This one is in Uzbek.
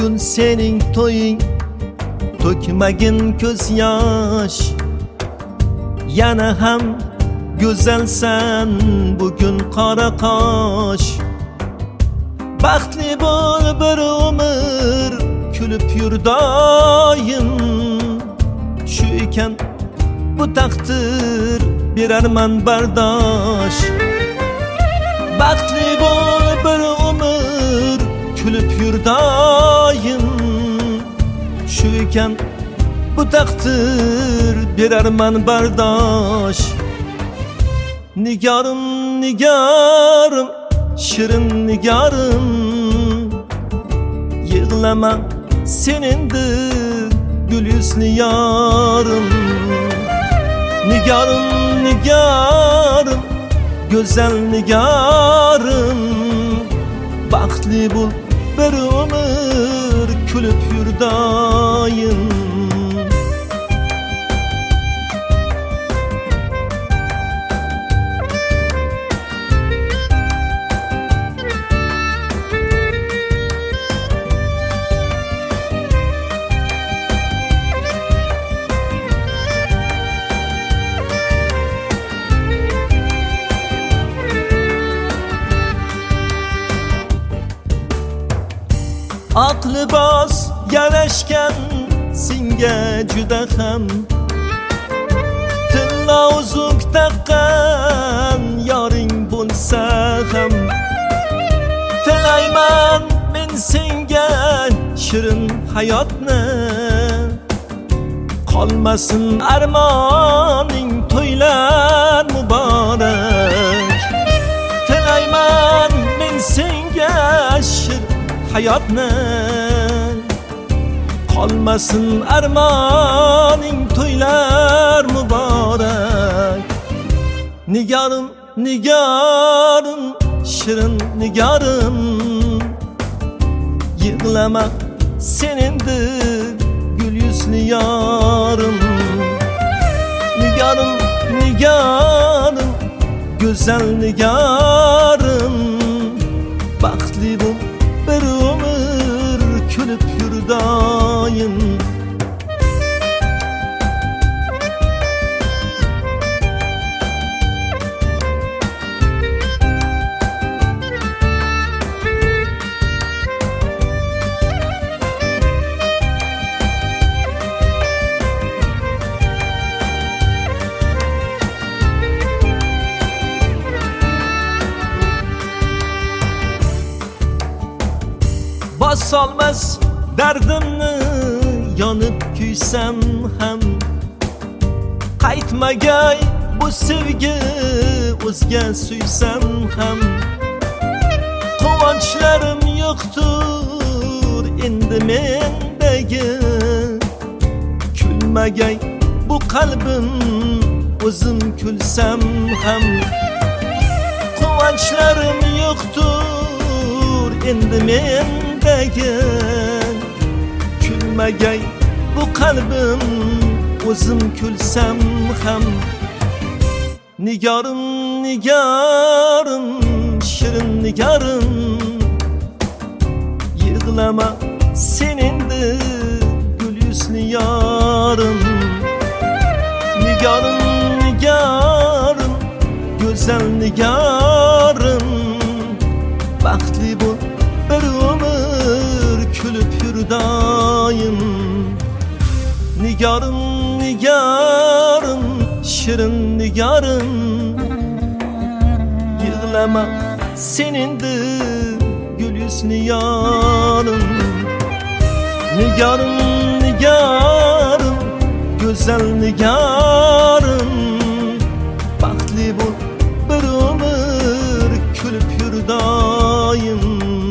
Bugün senin toyun, tökmegin göz yaş. Yana ham güzelsen bugün kara kaş. Baxtli bol bir ömür, külüp yur daim. Şu iken bu takdir bir arman bardaş. Baxtli bol bir ömür, külüp yur daim. Şu iken bu takdir bir arman bardaş. Nigarım, nigarım, şirin nigarım, yığlama senindir gül yüzlü yarım. Nigarım, nigarım, güzel nigarım, baxtli bul bir ömür, külüp yur daim. Aqlı boz yarashgan senga juda ham, tilla uzuk taqqan yoring bo'lsa ham. Tilayman men senga shirin hayotni, qolmasin armoning to'ylar muborak. Tilayman men senga shirin hayotni, qolmasin armoning to'ylar muborak. Nigarım, nigarım, shirin nigarım, yig'lama senindir gül yüzlü yarım. Nigarım, nigarım, güzel nigarım, baxtli bul bir ömür, külüp yur daim. Basolmas dardimni yonib kuysam ham, qaytmagay bu sevgi o'zga suysam ham. Quvonchlarim yo'qtur endi mendagi, kulmagay bu qalbim o'zim kulsam ham. Quvonchlarim yo'qtur endi mendagi, kulmagay bu qalbim o'zim kulsam ham. Nigarım, nigarım, shirin nigarım, yig'lama senindir gül yüzlü yarım. Nigarım, nigarım, güzel nigarım, baxtli bul bir ömür, külüp yur daim. Nigarım, nigarım, shirin nigarım, yig'lama senindir gül yüzlü yarım. Nigarım, nigarım, güzel nigarım, baxtli bul bir ömür, külüp yur daim.